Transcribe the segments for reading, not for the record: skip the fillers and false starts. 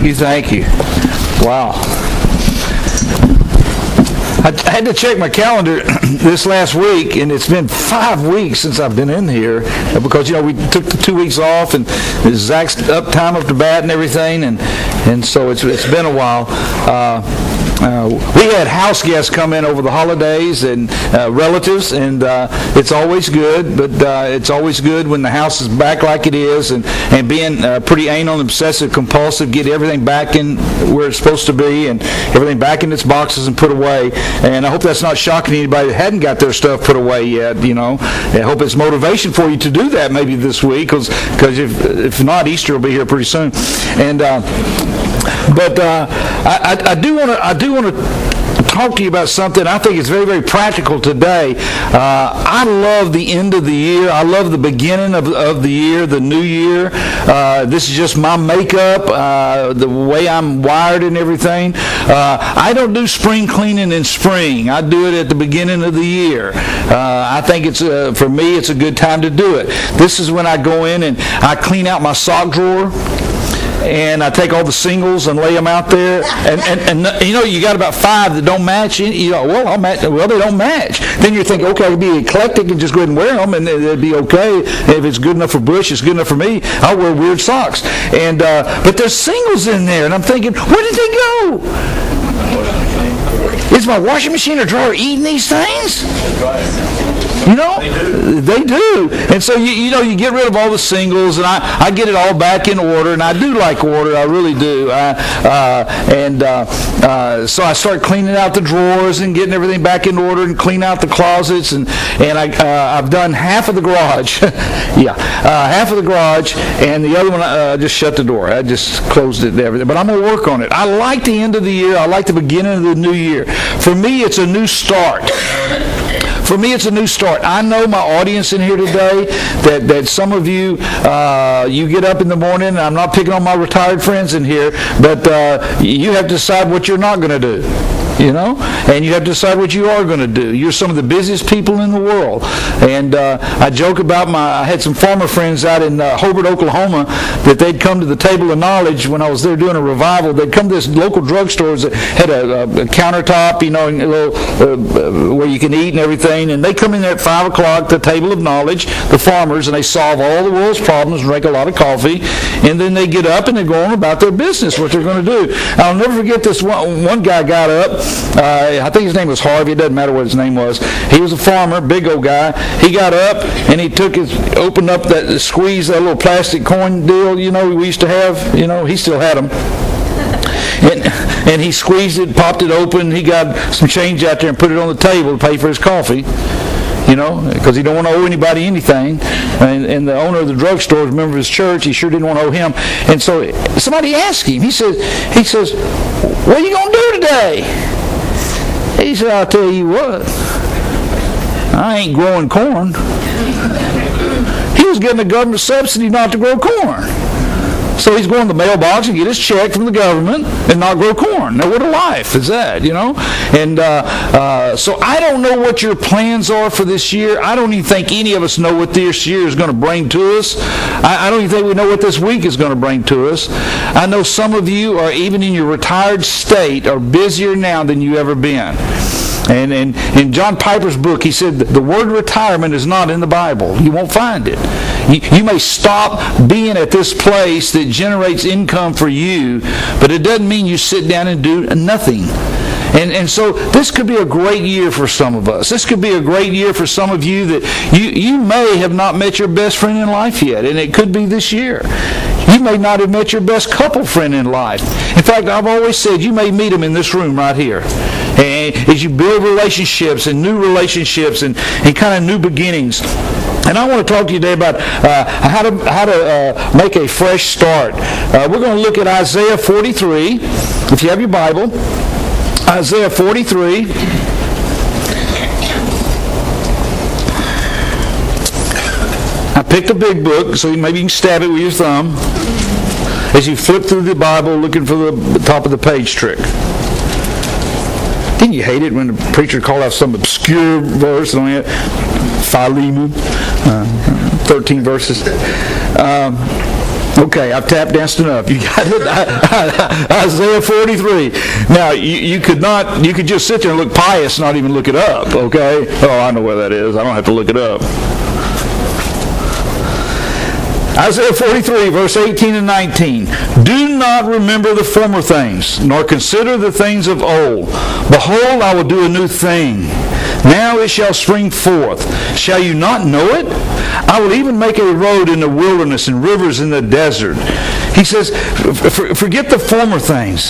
you. Wow. I had to check my calendar this last week, and it's been 5 weeks since I've been in here because, we took the 2 weeks off, and Zach's time up to bat and everything, and so it's been a while. We had house guests come in over the holidays and relatives, and it's always good, but it's always good when the house is back like it is, and being pretty anal and obsessive compulsive, get everything back in where it's supposed to be and everything back in its boxes and put away. And I hope that's not shocking to anybody that hadn't got their stuff put away yet. I hope it's motivation for you to do that maybe this week, because if not, Easter will be here pretty soon. And I do want to talk to you about something I think is very, very practical today. I love the end of the year. I love the beginning of the year, the new year. This is just my makeup, the way I'm wired and everything. I don't do spring cleaning in spring. I do it at the beginning of the year. I think for me, it's a good time to do it. This is when I go in and I clean out my sock drawer. And I take all the singles and lay them out there, and you got about 5 that don't match. They don't match. Then you think, okay, I can be eclectic and just go ahead and wear them, and it'd be okay. If it's good enough for Bush, it's good enough for me. I'll wear weird socks. And but there's singles in there, and I'm thinking, where did they go? Is my washing machine or dryer eating these things? They do. And so you get rid of all the singles, and I get it all back in order, and I do like order. I really do. So I start cleaning out the drawers and getting everything back in order, and clean out the closets, and I've done half of the garage. Half of the garage, and the other one I just shut the door. I just closed it and everything. But I'm going to work on it. I like the end of the year. I like the beginning of the new year. For me, it's a new start. For me, it's a new start. I know my audience in here today, that some of you, you get up in the morning, and I'm not picking on my retired friends in here, but you have to decide what you're not going to do. And you have to decide what you are going to do. You're some of the busiest people in the world. And I joke about I had some farmer friends out in Hobart, Oklahoma, that they'd come to the Table of Knowledge when I was there doing a revival. They'd come to this local drugstore that had a countertop, and a little, where you can eat and everything. And they come in there at 5 o'clock, the Table of Knowledge, the farmers, and they solve all the world's problems and drink a lot of coffee. And then they get up and they go on about their business, what they're going to do. I'll never forget this one guy got up. I think his name was Harvey. It doesn't matter what his name was. He was a farmer, big old guy. He got up and he opened up squeezed that little plastic coin deal, we used to have. He still had them. And he squeezed it, popped it open. He got some change out there and put it on the table to pay for his coffee. Because he don't want to owe anybody anything. And the owner of the drugstore is a member of his church. He sure didn't want to owe him. And so somebody asked him. He says, what are you going to do today? He said, I'll tell you what, I ain't growing corn. He was getting a government subsidy not to grow corn. So he's going to the mailbox and get his check from the government and not grow corn. Now, what a life is that, And so I don't know what your plans are for this year. I don't even think any of us know what this year is going to bring to us. I don't even think we know what this week is going to bring to us. I know some of you are, even in your retired state, are busier now than you ever been. And in John Piper's book, he said the word retirement is not in the Bible. You won't find it. You may stop being at this place that generates income for you, but it doesn't mean you sit down and do nothing. And so this could be a great year for some of us. This could be a great year for some of you that you may have not met your best friend in life yet, and it could be this year. You may not have met your best couple friend in life. In fact, I've always said you may meet them in this room right here. And as you build relationships and new relationships and kind of new beginnings. And I want to talk to you today about how to make a fresh start. We're going to look at Isaiah 43. If you have your Bible, Isaiah 43. I picked a big book, so maybe you can stab it with your thumb as you flip through the Bible looking for the top of the page trick. Didn't you hate it when the preacher called out some obscure verse on it? Philemon, 13 verses. Okay, I've tap danced enough. You got it? Isaiah 43. Now, you could just sit there and look pious, not even look it up, okay? Oh, I know where that is. I don't have to look it up. Isaiah 43, verse 18 and 19. Do not remember the former things, nor consider the things of old. Behold, I will do a new thing. Now it shall spring forth. Shall you not know it? I will even make a road in the wilderness and rivers in the desert. He says, forget the former things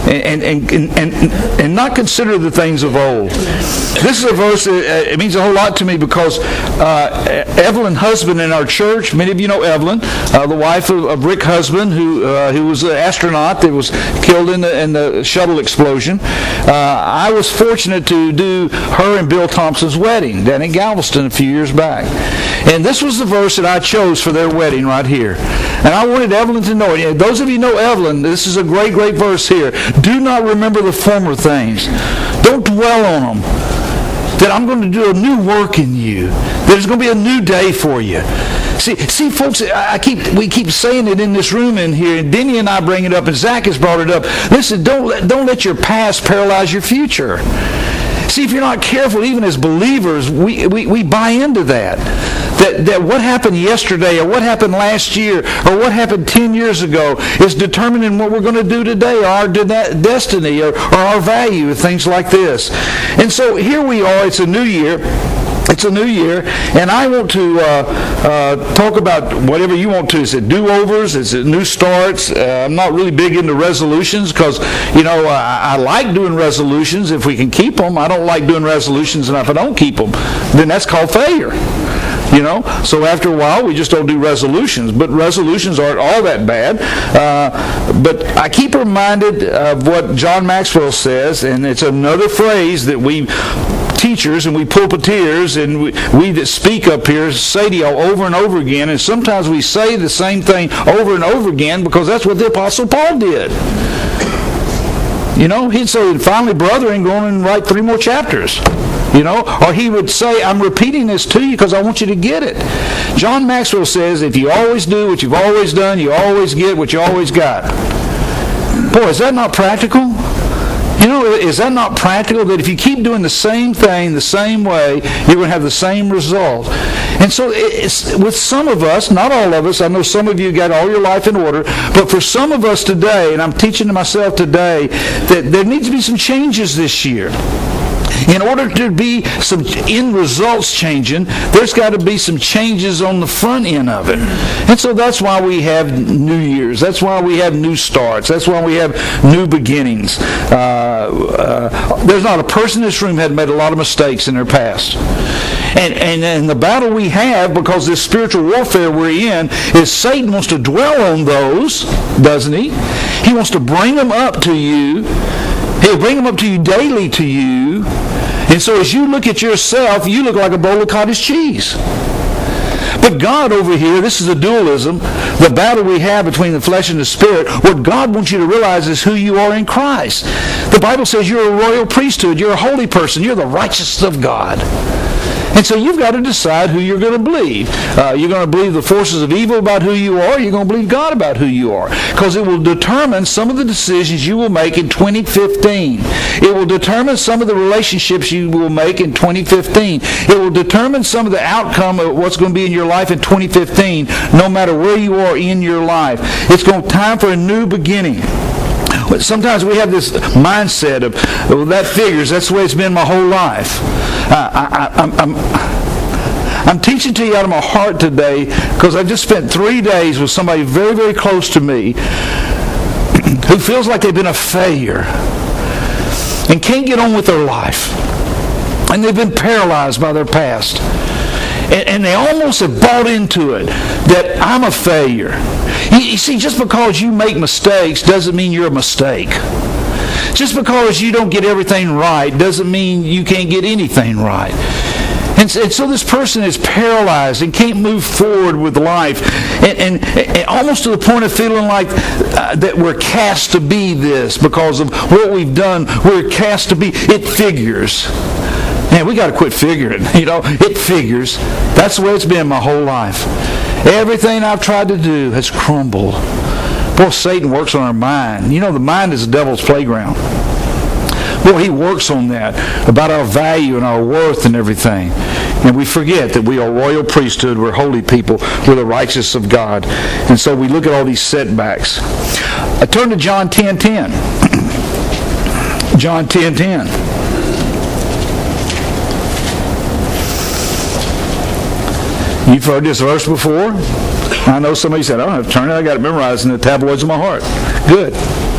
and not consider the things of old. This is a verse that it means a whole lot to me because Evelyn Husband in our church, many of you know Evelyn, the wife of Rick Husband, who was an astronaut that was killed in the shuttle explosion. I was fortunate to do her and Bill Thompson's wedding down in Galveston a few years back. And this was the verse that I chose for their wedding right here. And I wanted Evelyn to know it. Those of you know Evelyn, this is a great, great verse here. Do not remember the former things. Don't dwell on them. That I'm going to do a new work in you. There's going to be a new day for you. See, folks, we keep saying it in this room in here, and Denny and I bring it up, and Zach has brought it up. Listen, don't let your past paralyze your future. See, if you're not careful, even as believers, we buy into that what happened yesterday or what happened last year or what happened 10 years ago is determining what we're going to do today, or our destiny or our value, things like this. And so here we are. It's a new year. It's a new year, and I want to talk about whatever you want to. Is it do-overs? Is it new starts? I'm not really big into resolutions because, I like doing resolutions if we can keep them. I don't like doing resolutions, and if I don't keep them, then that's called failure. So after a while, we just don't do resolutions. But resolutions aren't all that bad. But I keep reminded of what John Maxwell says, and it's another phrase that we teachers and we pulpiteers and we that speak up here say to y'all over and over again, and sometimes we say the same thing over and over again because that's what the Apostle Paul did. He'd say, finally, brother, and go on and write 3 more chapters. Or he would say, I'm repeating this to you because I want you to get it. John Maxwell says, if you always do what you've always done, you always get what you always got. Boy, is that not practical? Is that not practical? That if you keep doing the same thing the same way, you're going to have the same result. And so it's, with some of us, not all of us, I know some of you got all your life in order, but for some of us today, and I'm teaching to myself today, that there needs to be some changes this year. In order to be some end results changing, there's got to be some changes on the front end of it. And so that's why we have New Year's. That's why we have new starts. That's why we have new beginnings. There's not a person in this room that made a lot of mistakes in their past. And the battle we have, because this spiritual warfare we're in, is Satan wants to dwell on those, doesn't he? He wants to bring them up to you. He'll bring them up to you daily to you. And so as you look at yourself, you look like a bowl of cottage cheese. But God over here, this is a dualism, the battle we have between the flesh and the spirit. What God wants you to realize is who you are in Christ. The Bible says you're a royal priesthood, you're a holy person, you're the righteousness of God. And so you've got to decide who you're going to believe. You're going to believe the forces of evil about who you are, or you're going to believe God about who you are. Because it will determine some of the decisions you will make in 2015. It will determine some of the relationships you will make in 2015. It will determine some of the outcome of what's going to be in your life in 2015, no matter where you are in your life. It's time for a new beginning. Sometimes we have this mindset of, well, that figures, that's the way it's been my whole life. I'm teaching to you out of my heart today because I just spent 3 days with somebody very, very close to me who feels like they've been a failure and can't get on with their life. And they've been paralyzed by their past. And they almost have bought into it, that I'm a failure. You see, just because you make mistakes doesn't mean you're a mistake. Just because you don't get everything right doesn't mean you can't get anything right. And so this person is paralyzed and can't move forward with life, and almost to the point of feeling like that we're cast to be this because of what we've done. We're cast to be. It figures. Man, we got to quit figuring. It figures. That's the way it's been my whole life. Everything I've tried to do has crumbled. Boy, Satan works on our mind. You know, the mind is the devil's playground. Boy, he works on that, about our value and our worth and everything. And we forget that we are royal priesthood, we're holy people, we're the righteous of God. And so we look at all these setbacks. Turn to John 10:10. John 10:10. You've heard this verse before. I know somebody said, I don't have to turn it, I got it memorized in the tabloids of my heart. Good.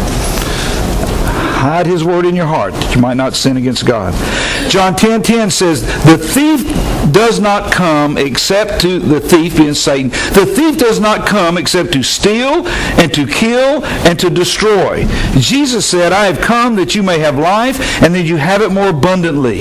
Hide His word in your heart that you might not sin against God. John 10:10 says, the thief does not come except to, the thief being Satan, the thief does not come except to steal and to kill and to destroy. Jesus said, I have come that you may have life and that you have it more abundantly.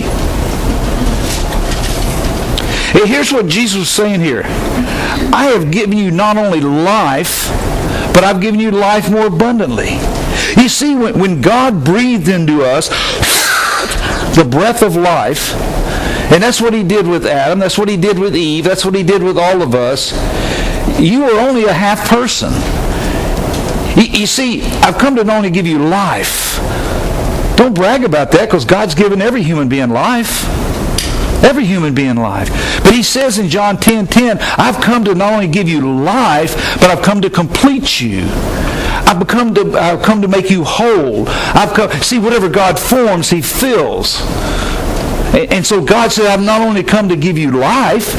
Here's what Jesus was saying here. I have given you not only life, but I've given you life more abundantly. You see, when God breathed into us the breath of life, and that's what He did with Adam, that's what He did with Eve, that's what He did with all of us, you are only a half person. You see, I've come to not only give you life. Don't brag about that, because God's given every human being life. Every human being life. But He says in John 10:10, I've come to not only give you life, but I've come to complete you. I've come to make you whole. See, whatever God forms, He fills. And so God said, I've not only come to give you life,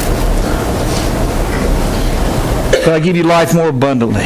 but I give you life more abundantly.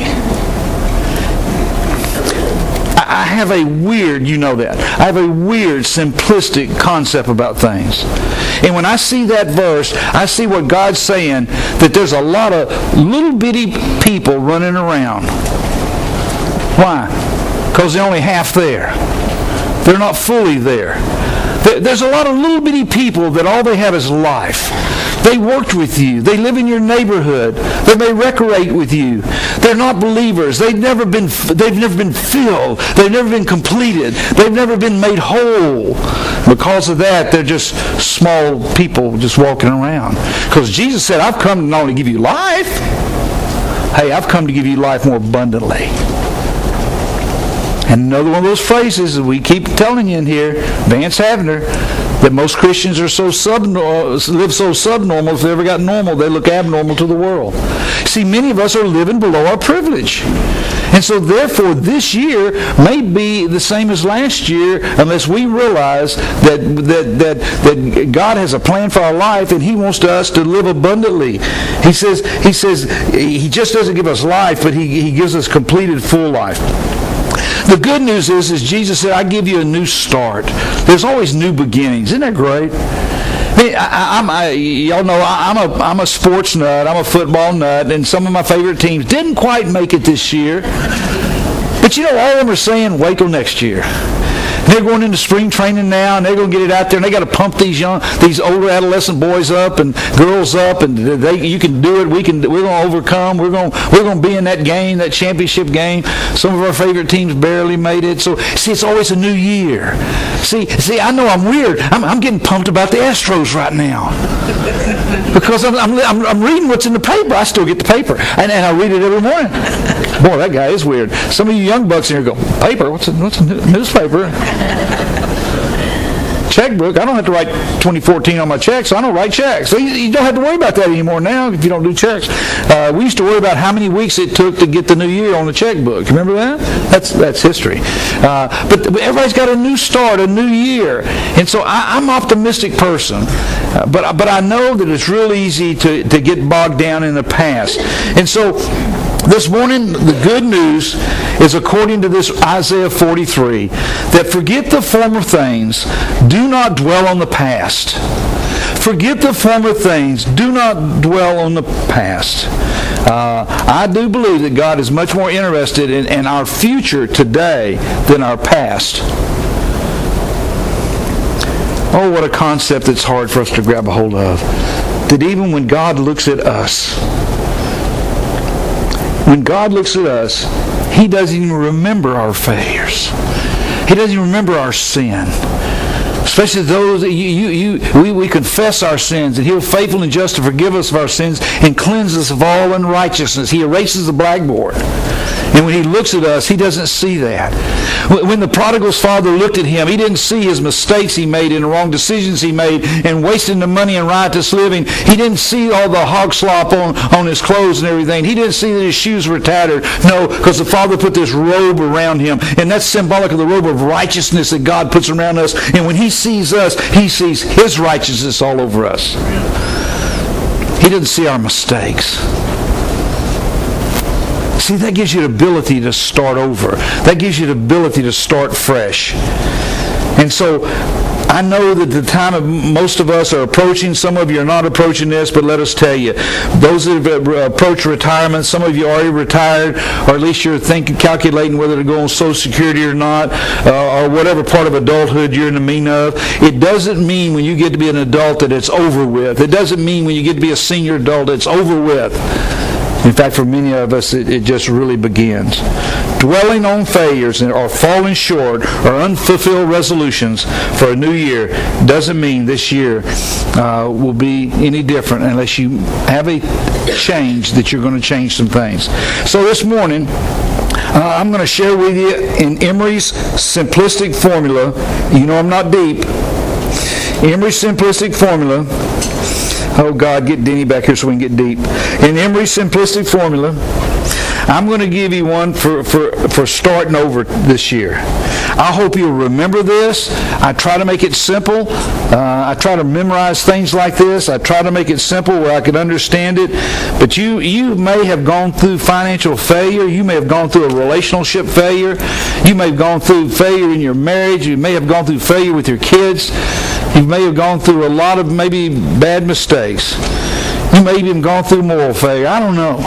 I have a weird, you know that, I have a weird, simplistic concept about things. And when I see that verse, I see what God's saying, that there's a lot of little bitty people running around. Why? Because they're only half there. They're not fully there. There's a lot of little bitty people that all they have is life. They worked with you. They live in your neighborhood. They may recreate with you. They're not believers. They've never been filled. They've never been completed. They've never been made whole. Because of that, they're just small people just walking around. Because Jesus said, I've come to not only give you life, hey, I've come to give you life more abundantly. And another one of those phrases that we keep telling you in here, Vance Havner, that most Christians are live so subnormal. If they ever got normal, they look abnormal to the world. See, many of us are living below our privilege. And so therefore this year may be the same as last year unless we realize that God has a plan for our life and He wants us to live abundantly. He says He just doesn't give us life, but He gives us completed full life. The good news is Jesus said, I give you a new start. There's always new beginnings. Isn't that great? Y'all know I'm a sports nut. I'm a football nut, and some of my favorite teams didn't quite make it this year. But you know, all of them are saying, wait till next year. They're going into spring training now, and they're going to get it out there, and they got to pump these older adolescent boys up and girls up, and you can do it. We're going to overcome. We're going to be in that game, that championship game. Some of our favorite teams barely made it. So see, it's always a new year. See, I know I'm weird. I'm getting pumped about the Astros right now because I'm reading what's in the paper. I still get the paper, and I read it every morning. Boy, that guy is weird. Some of you young bucks in here go, paper? What's a newspaper? Checkbook. I don't have to write 2014 on my checks, so I don't write checks. So you don't have to worry about that anymore now if you don't do checks. We used to worry about how many weeks it took to get the new year on the checkbook. Remember that? That's history. But everybody's got a new start, a new year. And so I'm an optimistic person. But I know that it's real easy to get bogged down in the past. And so this morning, the good news is according to this Isaiah 43, that forget the former things, do not dwell on the past. Forget the former things, do not dwell on the past. I do believe that God is much more interested in our future today than our past. Oh, what a concept that's hard for us to grab a hold of. That even when God looks at us, He doesn't even remember our failures. He doesn't even remember our sin. Especially those that we confess our sins, and He'll faithful and just to forgive us of our sins and cleanse us of all unrighteousness. He erases the blackboard. And when He looks at us, He doesn't see that. When the prodigal's father looked at him, he didn't see his mistakes he made and the wrong decisions he made and wasting the money and riotous living. He didn't see all the hog slop on his clothes and everything. He didn't see that his shoes were tattered. No, because the Father put this robe around him. And that's symbolic of the robe of righteousness that God puts around us. And when He sees us, He sees His righteousness all over us. He doesn't see our mistakes. See, that gives you the ability to start over. That gives you the ability to start fresh. And so, I know that the time of most of us are approaching. Some of you are not approaching this, but let us tell you, those that have approached retirement, some of you are already retired, or at least you're calculating whether to go on Social Security or not, or whatever part of adulthood you're in the mean of. It doesn't mean when you get to be an adult that it's over with. It doesn't mean when you get to be a senior adult it's over with. In fact, for many of us, it just really begins. Dwelling on failures or falling short or unfulfilled resolutions for a new year doesn't mean this year will be any different unless you have a change that you're going to change some things. So this morning, I'm going to share with you in Emery's simplistic formula. You know I'm not deep. Emery's simplistic formula. Oh God, get Denny back here so we can get deep. In Emery's simplistic formula, I'm going to give you one for starting over this year. I hope you'll remember this. I try to make it simple. I try to memorize things like this. I try to make it simple where I can understand it. But you may have gone through financial failure. You may have gone through a relationship failure. You may have gone through failure in your marriage. You may have gone through failure with your kids. You may have gone through a lot of maybe bad mistakes. You may have even gone through moral failure. I don't know.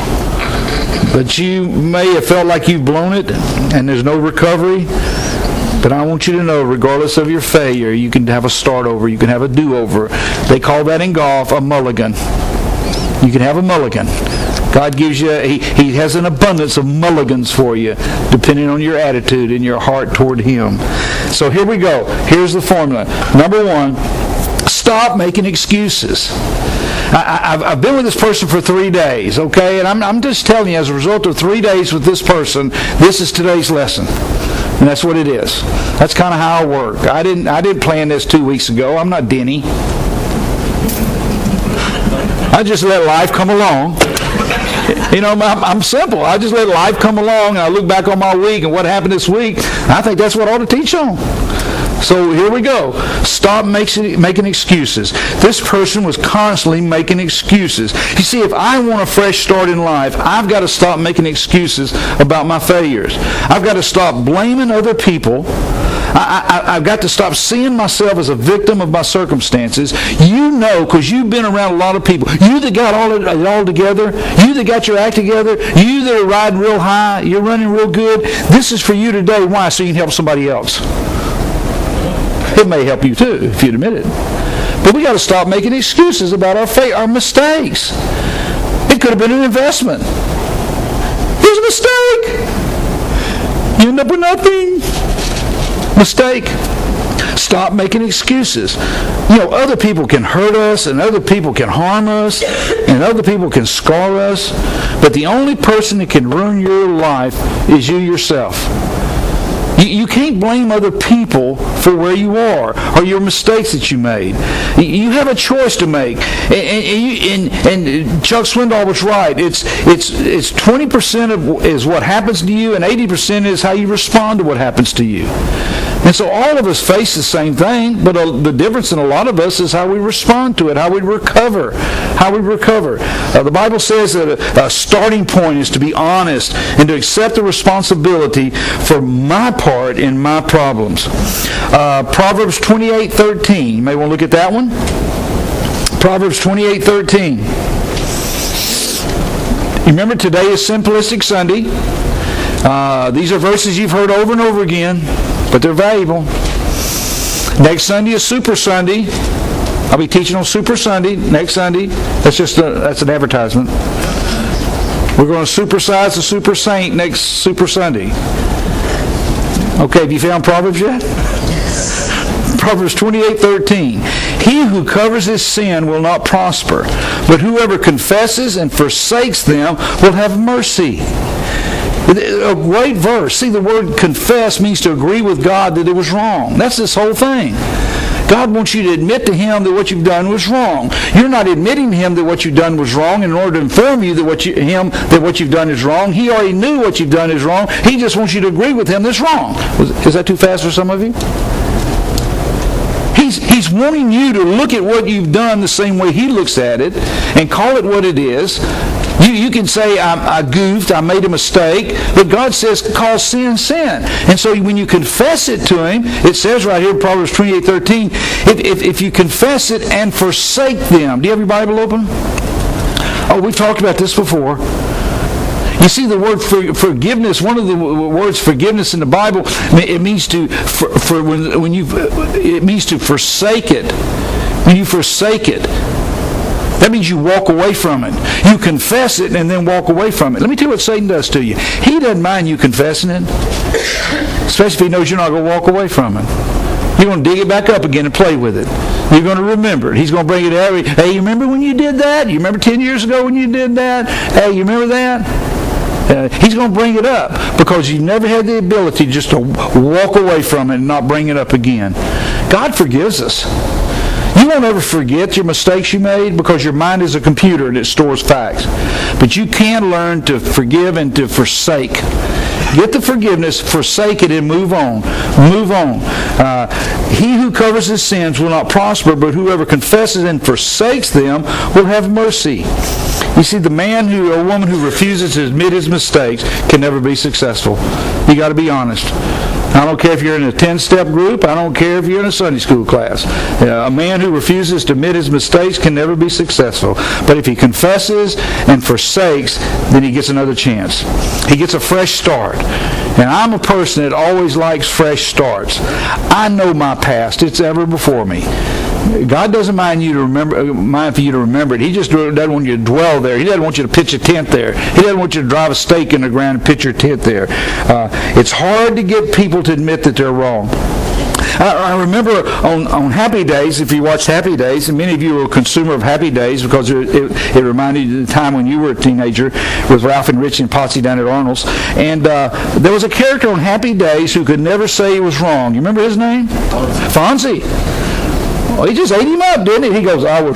But you may have felt like you've blown it and there's no recovery. But I want you to know, regardless of your failure, you can have a start over. You can have a do-over. They call that in golf a mulligan. You can have a mulligan. God gives you, He has an abundance of mulligans for you, depending on your attitude and your heart toward Him. So here we go. Here's the formula. Number one, stop making excuses. I've been with this person for 3 days, okay? And I'm just telling you, as a result of 3 days with this person, this is today's lesson. And that's what it is. That's kind of how I work. I didn't plan this 2 weeks ago. I'm not Denny. I just let life come along. You know, I'm simple. I just let life come along, and I look back on my week and what happened this week. I think that's what I ought to teach on. So here we go. Stop making excuses. This person was constantly making excuses. You see, if I want a fresh start in life, I've got to stop making excuses about my failures. I've got to stop blaming other people. I've got to stop seeing myself as a victim of my circumstances. You know, because you've been around a lot of people. You that got it all together. You that got your act together. You that are riding real high. You're running real good. This is for you today. Why? So you can help somebody else. It may help you too, if you'd admit it. But we got to stop making excuses about our mistakes. It could have been an investment. It was a mistake. You end up with nothing. Mistake. Stop making excuses. You know, other people can hurt us, and other people can harm us, and other people can scar us, but the only person that can ruin your life is you yourself. You can't blame other people for where you are or your mistakes that you made. You have a choice to make. And Chuck Swindoll was right. It's 20% is what happens to you, and 80% is how you respond to what happens to you. And so all of us face the same thing, but the difference in a lot of us is how we respond to it, how we recover. The Bible says that a starting point is to be honest and to accept the responsibility for my part in my problems. Proverbs 28:13. You may want to look at that one. Proverbs 28:13. Remember, today is Simplistic Sunday. These are verses you've heard over and over again, but they're valuable. Next Sunday is Super Sunday. I'll be teaching on Super Sunday next Sunday. That's an advertisement. We're going to supersize the Super Saint next Super Sunday. Okay, have you found Proverbs yet? Proverbs 28:13. He who covers his sin will not prosper, but whoever confesses and forsakes them will have mercy. A great verse. See, the word confess means to agree with God that it was wrong. That's this whole thing. God wants you to admit to Him that what you've done was wrong. You're not admitting to Him that what you've done was wrong in order to inform you that what you've done is wrong. He already knew what you've done is wrong. He just wants you to agree with Him that's wrong. Is that too fast for some of you? He's wanting you to look at what you've done the same way He looks at it and call it what it is. You can say, I goofed, I made a mistake, but God says, call sin, sin. And so when you confess it to Him, it says right here in Proverbs 28:13, if you confess it and forsake them. Do you have your Bible open? Oh, we've talked about this before. You see, the word forgiveness, one of the words forgiveness in the Bible, it means to it means to forsake it. When you forsake it, that means you walk away from it. You confess it and then walk away from it. Let me tell you what Satan does to you. He doesn't mind you confessing it, especially if he knows you're not going to walk away from it. You're going to dig it back up again and play with it. You're going to remember it. He's going to bring it every, hey, you remember when you did that? You remember 10 years ago when you did that? Hey, you remember that? He's going to bring it up because you never had the ability just to walk away from it and not bring it up again. God forgives us. You won't ever forget your mistakes you made because your mind is a computer and it stores facts. But you can learn to forgive and to forsake. Get the forgiveness, forsake it, and move on. Move on. He who covers his sins will not prosper, but whoever confesses and forsakes them will have mercy. You see, the man or woman who refuses to admit his mistakes can never be successful. You got to be honest. I don't care if you're in a 10-step group. I don't care if you're in a Sunday school class. A man who refuses to admit his mistakes can never be successful. But if he confesses and forsakes, then he gets another chance. He gets a fresh start. And I'm a person that always likes fresh starts. I know my past. It's ever before me. God doesn't mind for you to remember it. He just doesn't want you to dwell there. He doesn't want you to pitch a tent there. He doesn't want you to drive a stake in the ground and pitch your tent there. It's hard to get people to admit that they're wrong. I remember on Happy Days, if you watched Happy Days, and many of you were a consumer of Happy Days because it reminded you of the time when you were a teenager with Ralph and Richie and Potsy down at Arnold's. And there was a character on Happy Days who could never say he was wrong. You remember his name? Fonzie. Well, he just ate him up, didn't he? He goes, I was...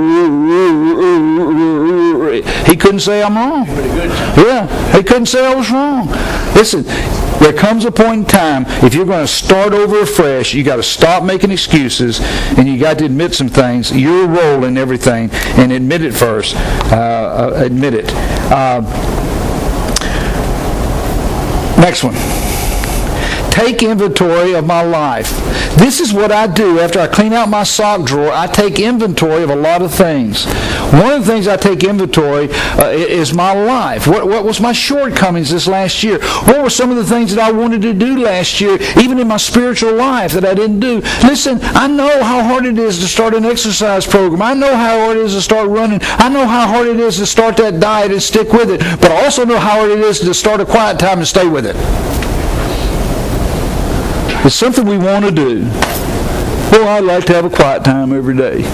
He couldn't say I'm wrong. Yeah, he couldn't say I was wrong. Listen, there comes a point in time, if you're going to start over afresh, you got to stop making excuses, and you got to admit some things, your role in everything, and admit it first. Admit it. Next one. Take inventory of my life. This is what I do after I clean out my sock drawer. I take inventory of a lot of things. One of the things I take inventory is my life. What was my shortcomings this last year? What were some of the things that I wanted to do last year, even in my spiritual life, that I didn't do? Listen, I know how hard it is to start an exercise program. I know how hard it is to start running. I know how hard it is to start that diet and stick with it. But I also know how hard it is to start a quiet time and stay with it. It's something we want to do. Well, I'd like to have a quiet time every day.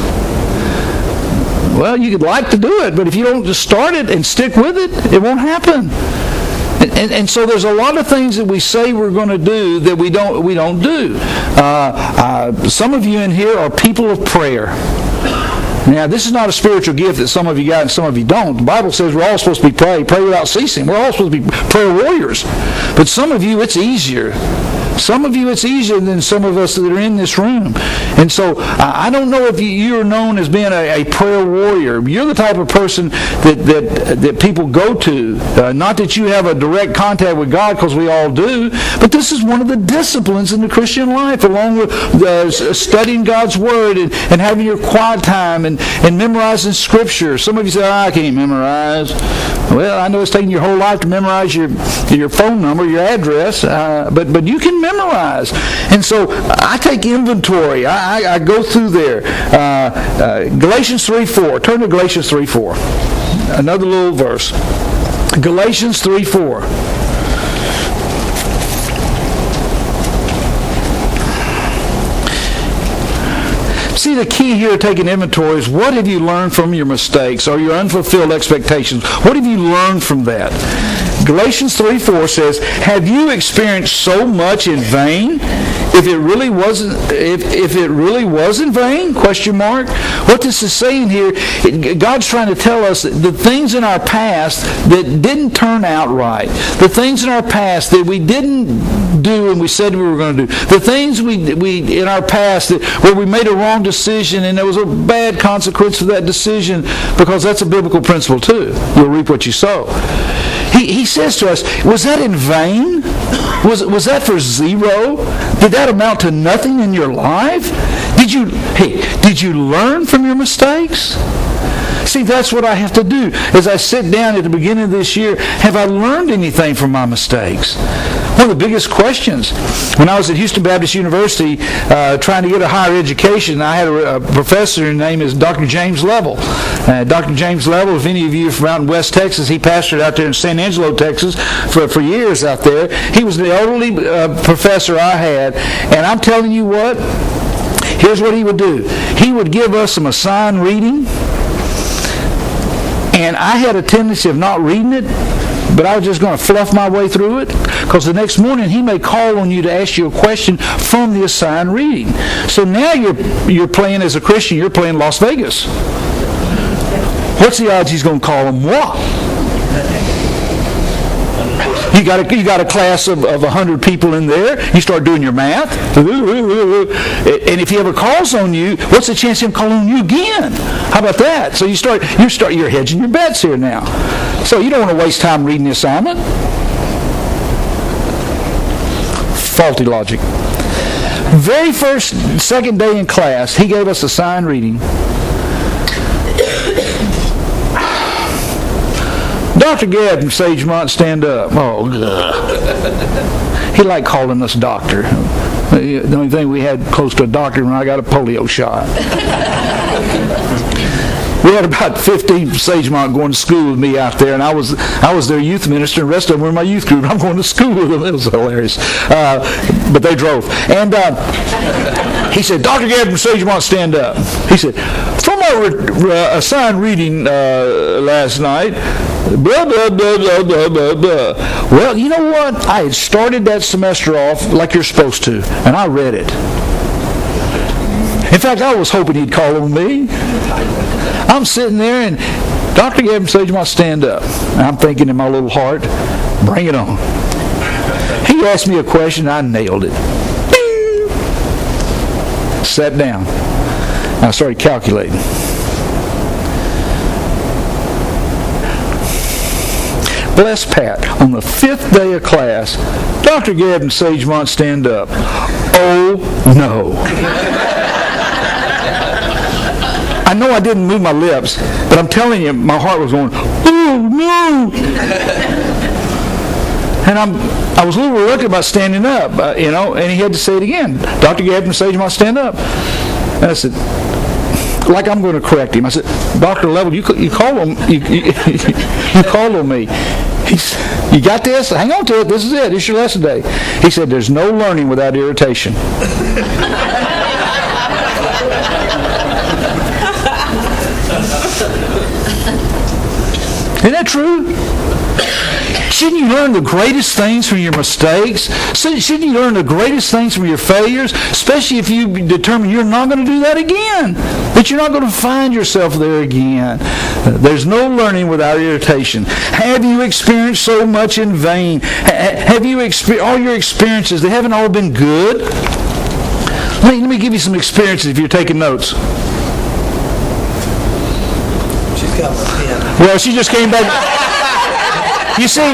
Well, you could like to do it, but if you don't just start it and stick with it, it won't happen. And so there's a lot of things that we say we're going to do that we don't do. Some of you in here are people of prayer. Now, this is not a spiritual gift that some of you got and some of you don't. The Bible says we're all supposed to be pray without ceasing. We're all supposed to be prayer warriors. But some of you, it's easier. Some of you, it's easier than some of us that are in this room. And so, I don't know if you're known as being a prayer warrior. You're the type of person that people go to. Not that you have a direct contact with God, because we all do, but this is one of the disciplines in the Christian life, along with studying God's Word and having your quiet time and memorizing Scripture. Some of you say, I can't memorize. Well, I know it's taking your whole life to memorize your phone number, your address, but you can memorize. And so I take inventory. I go through there. Galatians 3:4. Turn to Galatians 3:4. Another little verse. Galatians 3:4. see, the key here taking inventory is, what have you learned from your mistakes or your unfulfilled expectations? What have you learned from that? Galatians 3:4 says, have you experienced so much in vain? If it really was in vain? Question mark. What this is saying here, God's trying to tell us that the things in our past that didn't turn out right, the things in our past that we didn't do and we said we were going to do, the things we in our past where we made a wrong decision and there was a bad consequence of that decision, because that's a biblical principle too. You'll reap what you sow. He says to us, was that in vain? Was that for zero? Did that amount to nothing in your life? Did you learn from your mistakes? See, that's what I have to do. As I sit down at the beginning of this year, have I learned anything from my mistakes? One of the biggest questions, when I was at Houston Baptist University trying to get a higher education, I had a professor, his name is Dr. James Level. Dr. James Level, if any of you are from out in West Texas, he pastored out there in San Angelo, Texas for years out there. He was the only professor I had, and I'm telling you what, here's what he would do. He would give us some assigned reading, and I had a tendency of not reading it, but I was just going to fluff my way through it, because the next morning he may call on you to ask you a question from the assigned reading. So now you're playing, as a Christian, you're playing Las Vegas. What's the odds he's going to call on moi? You got a class of 100 people in there. You start doing your math. And if he ever calls on you, what's the chance of him calling on you again? How about that? So you're hedging your bets here now. So you don't want to waste time reading the assignment. Faulty logic. Second day in class, he gave us assigned reading. Dr. Gadd from Sagemont, stand up. Oh, God. He liked calling us doctor. The only thing we had close to a doctor when I got a polio shot. We had about 15 from Sagemont going to school with me out there, and I was their youth minister, and the rest of them were in my youth group, and I'm going to school with them. It was hilarious. But they drove. And he said, Dr. Gadd from Sagemont, stand up. He said, from our assigned reading last night, blah, blah, blah, blah, blah, blah, blah. Well, you know what? I had started that semester off like you're supposed to, and I read it. In fact, I was hoping he'd call on me. I'm sitting there, and Dr. Gadd from Sagemont, stand up. And I'm thinking in my little heart, bring it on. He asked me a question, I nailed it. Bing! Sat down. I started calculating. Bless Pat, on the 5th day of class, Dr. Gadd from Sagemont, stand up. Oh, no. I know I didn't move my lips, but I'm telling you, my heart was going, oh, no. And I was a little reluctant about standing up, and he had to say it again. Dr. Gadd from Sagemont, stand up. And I said, like I'm going to correct him. I said, Dr. Level, you called on you called on me. You got this? Hang on to it. This is it. It's your lesson day. He said, there's no learning without irritation. Isn't that true? Shouldn't you learn the greatest things from your mistakes? Shouldn't you learn the greatest things from your failures? Especially if you determine you're not going to do that again. That you're not going to find yourself there again. There's no learning without irritation. Have you experienced so much in vain? Have you all your experiences, they haven't all been good? Let me give you some experiences if you're taking notes. She's got my pen. Well, she just came back. You see,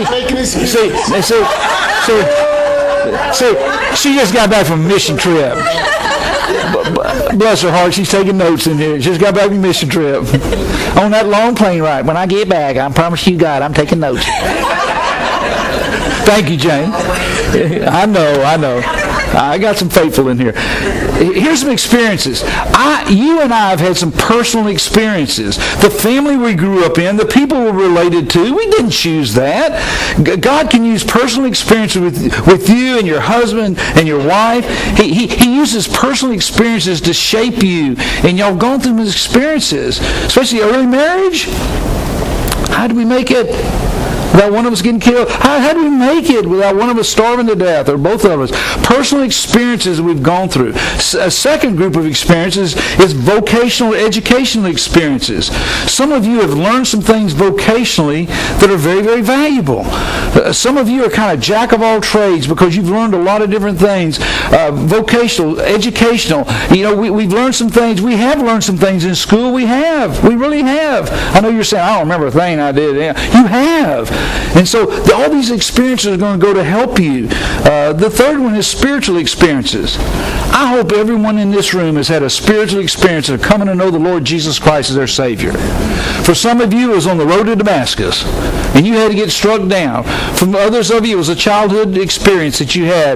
she just got back from a mission trip. Bless her heart, she's taking notes in here. She just got back from a mission trip. On that long plane ride. When I get back, I promise you God, I'm taking notes. Thank you, Jane. I know. I got some faithful in here. Here's some experiences. You and I have had some personal experiences. The family we grew up in, the people we're related to, we didn't choose that. God can use personal experiences with you and your husband and your wife. He uses personal experiences to shape you. And y'all gone through those experiences, especially early marriage. How do we make it without one of us getting killed? How do we make it without one of us starving to death, or both of us? Personal experiences we've gone through. A second group of experiences is vocational, educational experiences. Some of you have learned some things vocationally that are very, very valuable. Some of you are kind of jack of all trades because you've learned a lot of different things. Vocational, educational. You know, we've learned some things. We have learned some things in school. We have. We really have. I know you're saying, I don't remember a thing I did. You have. And so all these experiences are going to go to help you. The third one is spiritual experiences. I hope everyone in this room has had a spiritual experience of coming to know the Lord Jesus Christ as their Savior. For some of you, it was on the road to Damascus, and you had to get struck down. For others of you, it was a childhood experience that you had.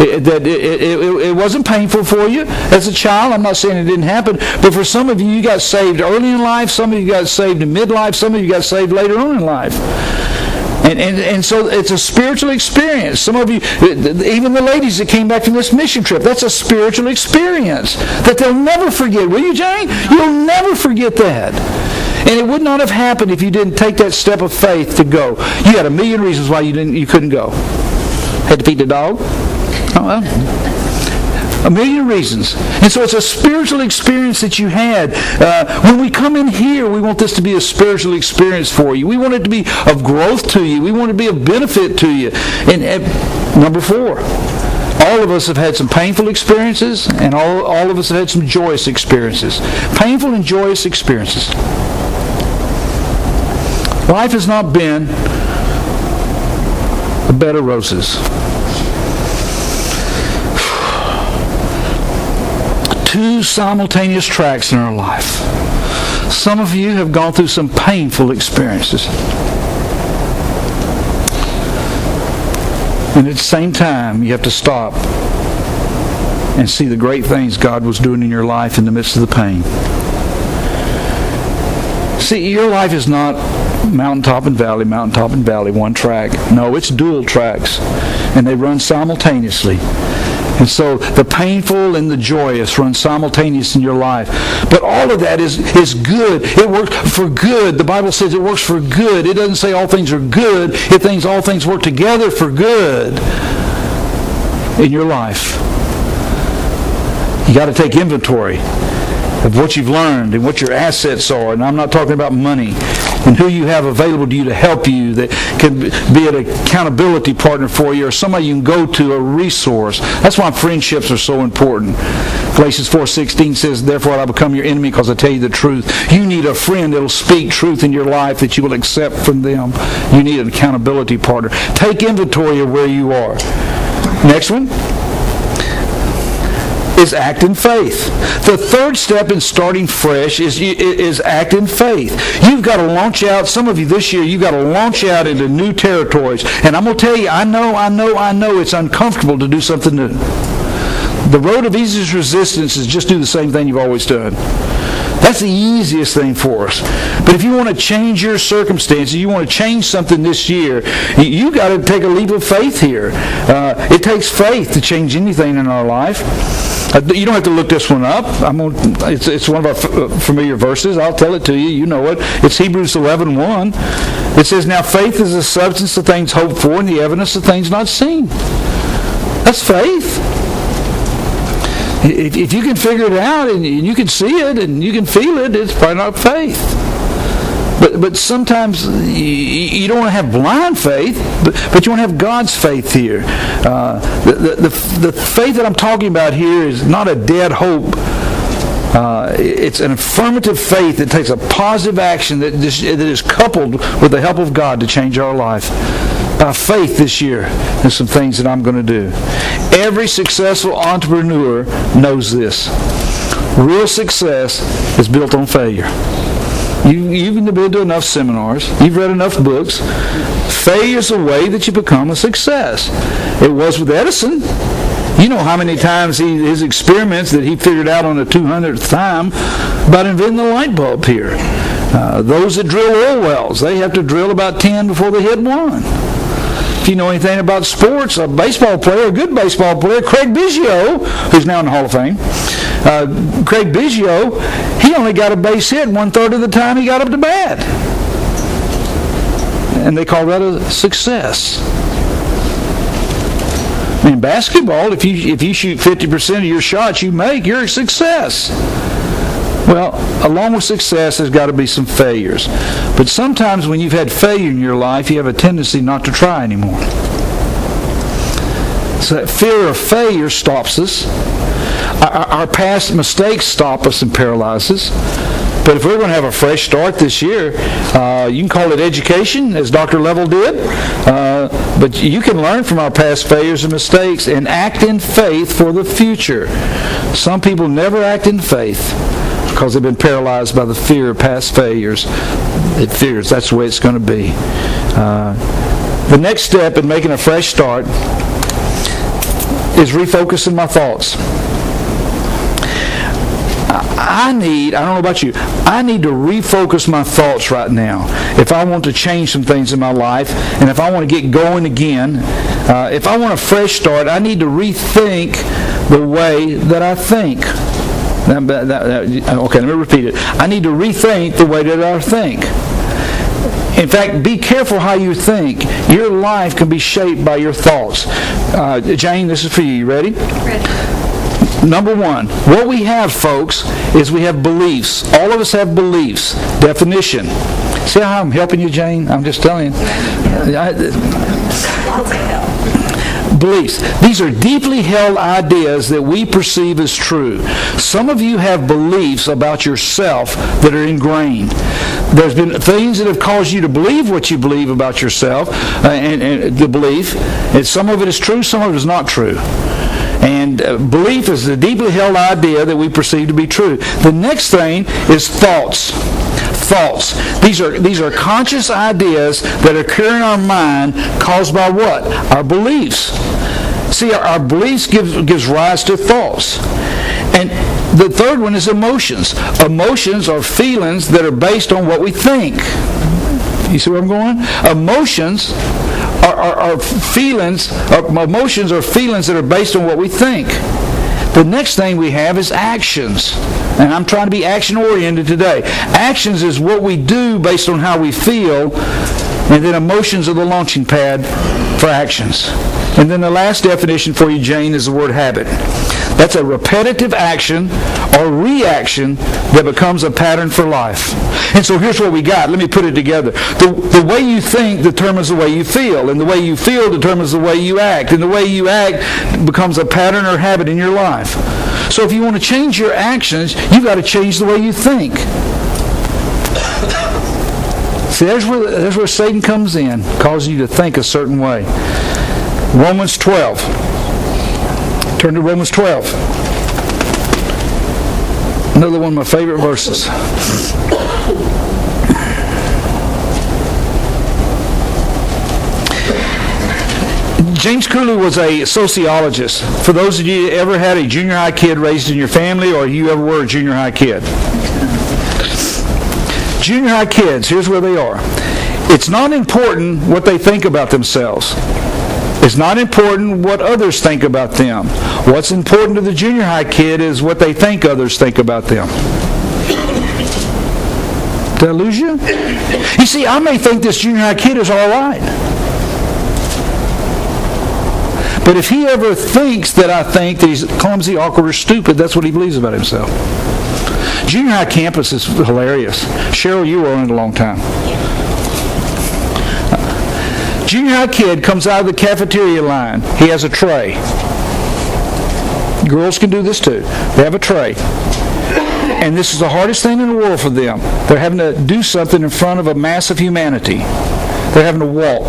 It wasn't painful for you as a child. I'm not saying it didn't happen, but for some of you, you got saved early in life. Some of you got saved in midlife. Some of you got saved later on in life. And so it's a spiritual experience. Some of you, even the ladies that came back from this mission trip, that's a spiritual experience that they'll never forget. Will you, Jane? You'll never forget that. And it would not have happened if you didn't take that step of faith to go. You had a million reasons why you couldn't go. Had to feed the dog? Oh, well. A million reasons. And so it's a spiritual experience that you had. When we come in here, we want this to be a spiritual experience for you. We want it to be of growth to you. We want it to be of benefit to you. And number 4, all of us have had some painful experiences, and all of us have had some joyous experiences. Painful and joyous experiences. Life has not been a bed of roses. 2 simultaneous tracks in our life. Some of you have gone through some painful experiences. And at the same time, you have to stop and see the great things God was doing in your life in the midst of the pain. See, your life is not mountaintop and valley, one track. No, it's dual tracks, and they run simultaneously. And so the painful and the joyous run simultaneous in your life. But all of that is good. It works for good. The Bible says it works for good. It doesn't say all things are good. It thinks all things work together for good in your life. You got to take inventory of what you've learned and what your assets are. And I'm not talking about money. And who you have available to you to help you that can be an accountability partner for you, or somebody you can go to, a resource. That's why friendships are so important. Galatians 4:16 says, therefore I become your enemy because I tell you the truth. You need a friend that will speak truth in your life that you will accept from them. You need an accountability partner. Take inventory of where you are. Next one is act in faith. The third step in starting fresh is act in faith. You've got to launch out. Some of you this year, you've got to launch out into new territories. And I'm going to tell you, I know it's uncomfortable to do something new. The road of easiest resistance is just do the same thing you've always done. That's the easiest thing for us. But if you want to change your circumstances, you want to change something this year, you got to take a leap of faith here. It takes faith to change anything in our life. You don't have to look this one up. It's one of our familiar verses. I'll tell it to you. You know it. It's Hebrews 11:1. It says, now faith is the substance of things hoped for and the evidence of things not seen. That's faith. If you can figure it out and you can see it and you can feel it, it's probably not faith. But sometimes you don't want to have blind faith, but you want to have God's faith here. The faith that I'm talking about here is not a dead hope. It's an affirmative faith that takes a positive action that is coupled with the help of God to change our life. By faith this year, there's some things that I'm going to do. Every successful entrepreneur knows this. Real success is built on failure. You've been to enough seminars. You've read enough books. Failure is the way that you become a success. It was with Edison. You know how many times his experiments that he figured out on the 200th time about inventing the light bulb here. Those that drill oil wells, they have to drill about 10 before they hit one. If you know anything about sports, a baseball player, a good baseball player, Craig Biggio, who's now in the Hall of Fame, Craig Biggio, he only got a base hit 1/3 of the time he got up to bat. And they call that a success. In basketball, if you shoot 50% of your shots you make, you're a success. Well, along with success, there's got to be some failures. But sometimes when you've had failure in your life, you have a tendency not to try anymore. So that fear of failure stops us. Our past mistakes stop us and paralyze us. But if we're going to have a fresh start this year, you can call it education, as Dr. Level did. But you can learn from our past failures and mistakes and act in faith for the future. Some people never act in faith because they've been paralyzed by the fear of past failures. It fears that's the way it's going to be. The next step in making a fresh start is refocusing my thoughts. I don't know about you, I need to refocus my thoughts right now. If I want to change some things in my life, and if I want to get going again, if I want a fresh start, I need to rethink the way that I think. Okay, let me repeat it. I need to rethink the way that I think. In fact, be careful how you think. Your life can be shaped by your thoughts. Jane, this is for you. You ready? Ready. Number one, what we have, folks, is we have beliefs. All of us have beliefs. Definition. See how I'm helping you, Jane? I'm just telling you. Beliefs. These are deeply held ideas that we perceive as true. Some of you have beliefs about yourself that are ingrained. There's been things that have caused you to believe what you believe about yourself, and the belief. And some of it is true, some of it is not true. And belief is a deeply held idea that we perceive to be true. The next thing is thoughts. Thoughts. These are conscious ideas that occur in our mind caused by what? Our beliefs. See, our beliefs gives rise to thoughts. And the third one is emotions. Emotions are feelings that are based on what we think. You see where I'm going? Emotions are feelings. Emotions are feelings that are based on what we think. The next thing we have is actions. And I'm trying to be action-oriented today. Actions is what we do based on how we feel, and then emotions are the launching pad for actions. And then the last definition for you, Jane, is the word habit. That's a repetitive action or reaction that becomes a pattern for life. And so here's what we got. Let me put it together. The way you think determines the way you feel, and the way you feel determines the way you act, and the way you act becomes a pattern or habit in your life. So if you want to change your actions, you've got to change the way you think. See, there's where Satan comes in, causing you to think a certain way. Romans 12. Turn to Romans 12. Another one of my favorite verses. James Cooley was a sociologist. For those of you that ever had a junior high kid raised in your family, or you ever were a junior high kid. Junior high kids, here's where they are. It's not important what they think about themselves. It's not important what others think about them. What's important to the junior high kid is what they think others think about them. Did I lose you? You see, I may think this junior high kid is all right. But if he ever thinks that I think that he's clumsy, awkward, or stupid, that's what he believes about himself. Junior high campus is hilarious. Cheryl, you were on it a long time. Junior high kid comes out of the cafeteria line. He has a tray. Girls can do this too. They have a tray. And this is the hardest thing in the world for them. They're having to do something in front of a mass of humanity. They're having to walk.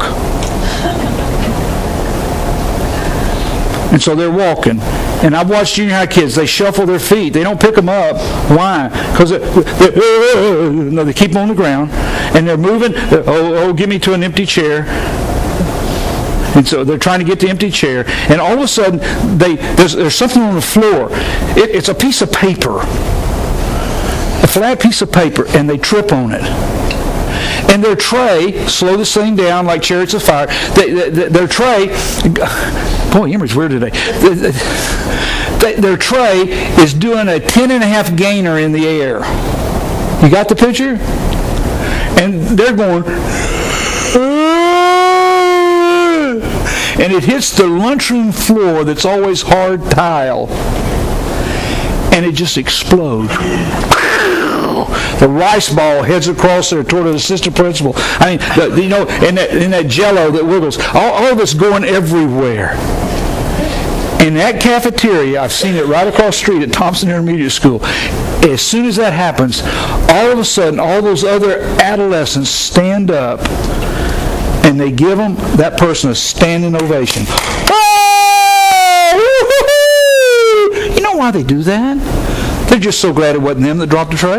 And so they're walking. And I've watched junior high kids, they shuffle their feet. They don't pick them up. Why? Because they keep them on the ground. And they're moving, give me to an empty chair. And so they're trying to get the empty chair, and all of a sudden, there's something on the floor. It's a piece of paper, a flat piece of paper, and they trip on it. And their tray, slow this thing down like chariots of fire, their tray, boy, Emery's weird today. Their tray is doing a 10.5 gainer in the air. You got the picture? And they're going, and it hits the lunchroom floor that's always hard tile. And it just explodes. The rice ball heads across there toward the assistant principal. I mean, in that Jell-O that wiggles. All of it's going everywhere. In that cafeteria, I've seen it right across the street at Thompson Intermediate School. As soon as that happens, all of a sudden, all those other adolescents stand up and they give that person a standing ovation. Oh! You know why they do that? They're just so glad it wasn't them that dropped the tray.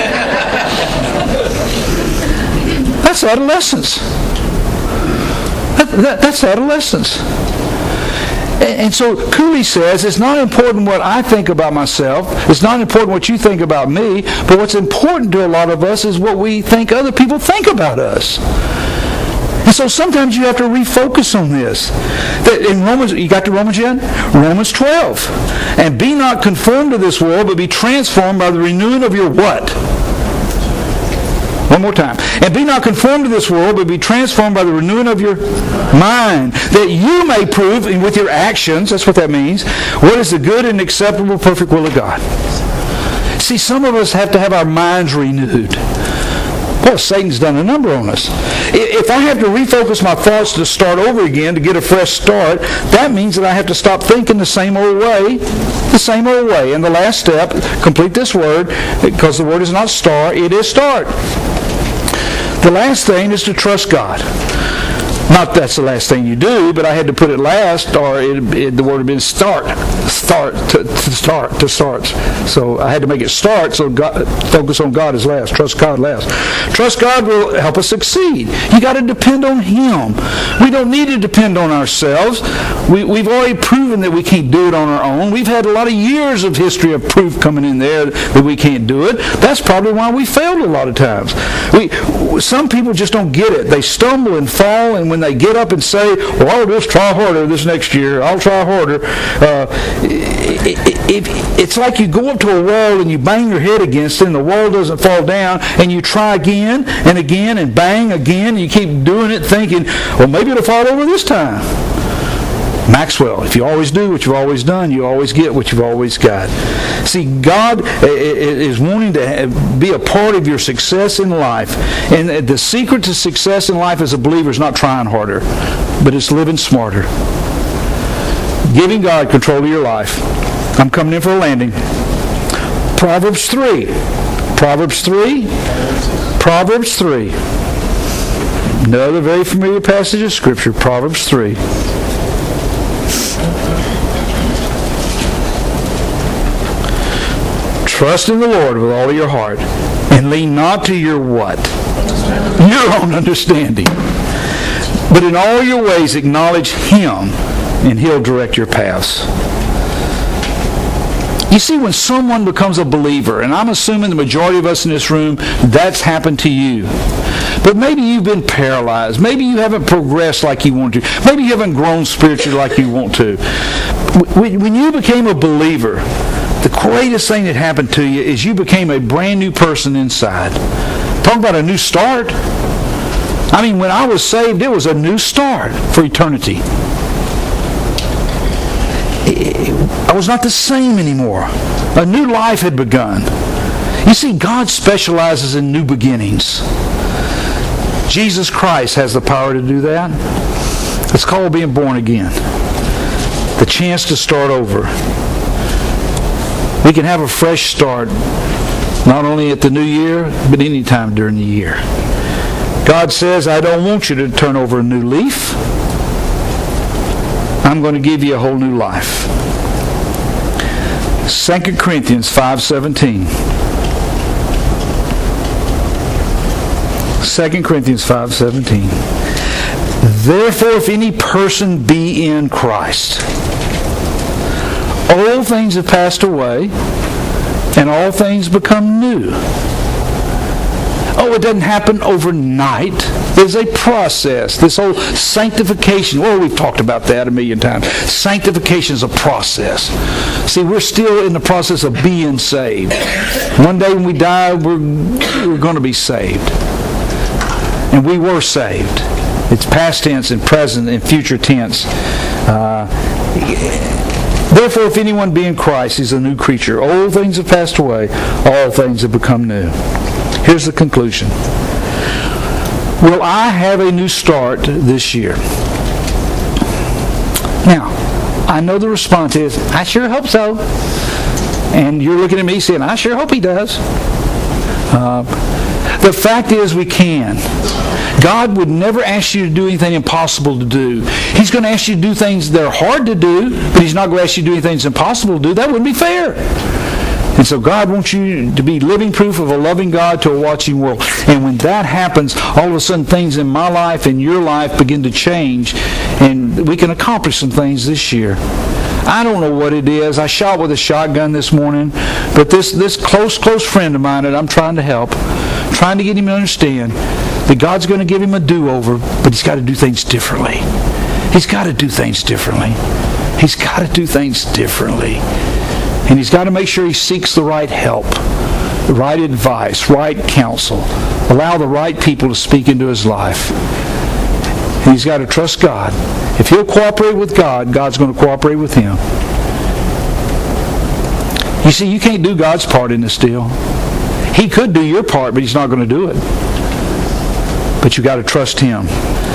That's adolescence. That's adolescence. And so Cooley says, it's not important what I think about myself. It's not important what you think about me. But what's important to a lot of us is what we think other people think about us. And so sometimes you have to refocus on this. In Romans, you got to Romans yet? Romans 12. And be not conformed to this world, but be transformed by the renewing of your what? One more time. And be not conformed to this world, but be transformed by the renewing of your mind, that you may prove, and with your actions, that's what that means, what is the good and acceptable, perfect will of God. See, some of us have to have our minds renewed. Well, Satan's done a number on us. If I have to refocus my thoughts to start over again, to get a fresh start, that means that I have to stop thinking the same old way. The same old way. And the last step, complete this word, because the word is not star, it is start. The last thing is to trust God. Not that's the last thing you do, but I had to put it last, or the word had been start. So I had to make it start, so focus on God is last. Trust God last. Trust God will help us succeed. You got to depend on Him. We don't need to depend on ourselves. We've already proven that we can't do it on our own. We've had a lot of years of history of proof coming in there that we can't do it. That's probably why we failed a lot of times. Some people just don't get it. They stumble and fall, and when they get up and say, well, I'll just try harder this next year, I'll try harder. It's like you go up to a wall and you bang your head against it and the wall doesn't fall down, and you try again and again and bang again, and you keep doing it thinking, well, maybe it'll fall over this time. Maxwell, if you always do what you've always done, you always get what you've always got. See, God is wanting to be a part of your success in life. And the secret to success in life as a believer is not trying harder, but it's living smarter. Giving God control of your life. I'm coming in for a landing. Proverbs 3. Proverbs 3. Proverbs 3. Another very familiar passage of Scripture. Proverbs 3. Trust in the Lord with all of your heart, and lean not to your what? Your own understanding. But in all your ways acknowledge Him, and He'll direct your paths. You see, when someone becomes a believer, and I'm assuming the majority of us in this room, that's happened to you. But maybe you've been paralyzed. Maybe you haven't progressed like you want to. Maybe you haven't grown spiritually like you want to. When you became a believer, the greatest thing that happened to you is you became a brand new person inside. Talk about a new start. I mean, when I was saved, it was a new start for eternity. I was not the same anymore. A new life had begun. You see, God specializes in new beginnings. Jesus Christ has the power to do that. It's called being born again. The chance to start over. We can have a fresh start, not only at the new year, but any time during the year. God says, I don't want you to turn over a new leaf. I'm going to give you a whole new life. 2 Corinthians 5:17. 2 Corinthians 5:17. Therefore, if any person be in Christ, old things have passed away, and all things become new. Oh, it doesn't happen overnight. There's a process. This whole sanctification, well, we've talked about that a million times. Sanctification is a process. See, we're still in the process of being saved. One day when we die, we're going to be saved. And we were saved. It's past tense and present and future tense. Therefore, if anyone be in Christ, he's a new creature. Old things have passed away. All things have become new. Here's the conclusion. Will I have a new start this year? Now, I know the response is, I sure hope so. And you're looking at me saying, I sure hope he does. The fact is we can. God would never ask you to do anything impossible to do. He's going to ask you to do things that are hard to do, but He's not going to ask you to do anything that's impossible to do. That wouldn't be fair. And so God wants you to be living proof of a loving God to a watching world. And when that happens, all of a sudden things in my life and your life begin to change, and we can accomplish some things this year. I don't know what it is. I shot with a shotgun this morning, but this close friend of mine that I'm trying to help, trying to get him to understand that God's going to give him a do-over, but he's got to do things differently. He's got to do things differently. He's got to do things differently. And he's got to make sure he seeks the right help, the right advice, right counsel. Allow the right people to speak into his life. And he's got to trust God. If he'll cooperate with God, God's going to cooperate with him. You see, you can't do God's part in this deal. He could do your part, but he's not going to do it. But you got to trust him.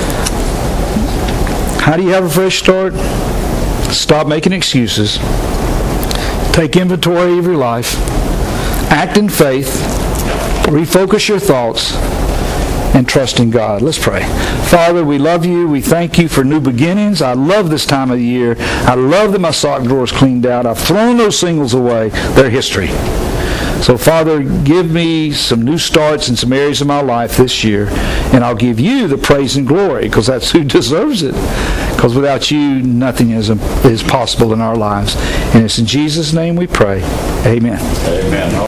How do you have a fresh start? Stop making excuses. Take inventory of your life. Act in faith. Refocus your thoughts. And trust in God. Let's pray. Father, we love you. We thank you for new beginnings. I love this time of the year. I love that my sock drawer is cleaned out. I've thrown those singles away. They're history. So, Father, give me some new starts in some areas of my life this year, and I'll give you the praise and glory, because that's who deserves it. Because without you, nothing is possible in our lives. And it's in Jesus' name we pray. Amen. Amen.